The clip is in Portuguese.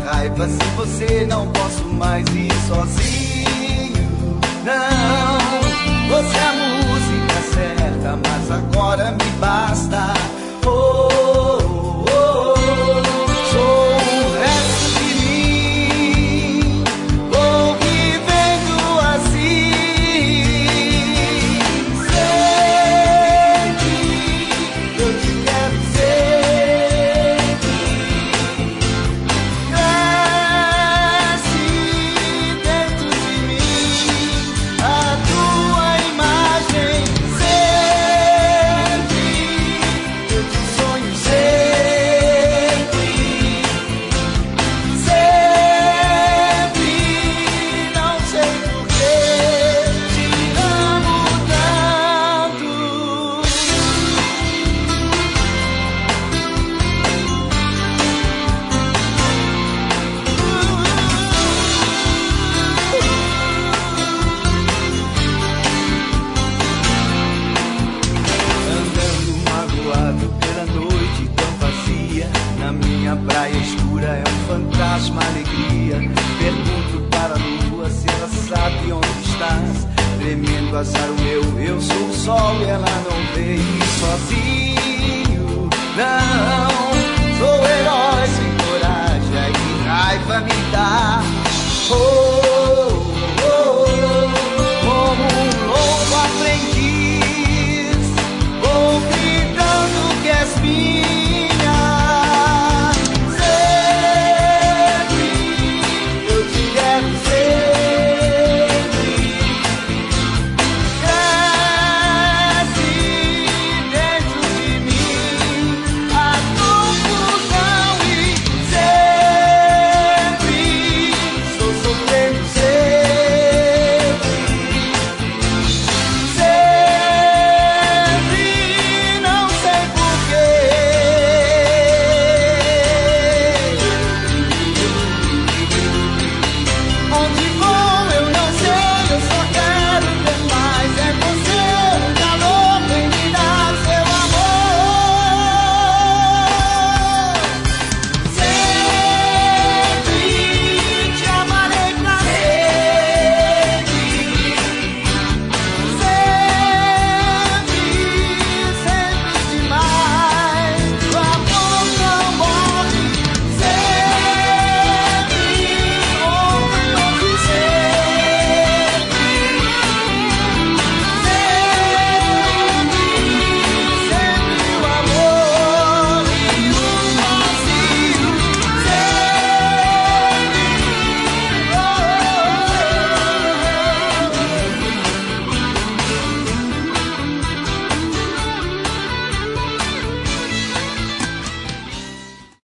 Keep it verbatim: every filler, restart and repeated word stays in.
raiva se você não posso mais ir sozinho. Não, você é a música certa, mas agora me basta. Oh, oh, oh, sou o resto de mim, vou vivendo assim. Sempre eu te quero sempre. Cresce dentro de mim a tua imagem. Sempre eu te sonho sempre, sempre. Não sei por que te amo tanto. Andando magoado pela noite tão vazia, na minha praia escura é um fantasma alegria. Pergunto para a lua se ela sabe onde estás. Tremendo azar o meu, eu sou o sol e ela não veio sozinho. Não, sou herói sem coragem, e raiva me dá. Oh,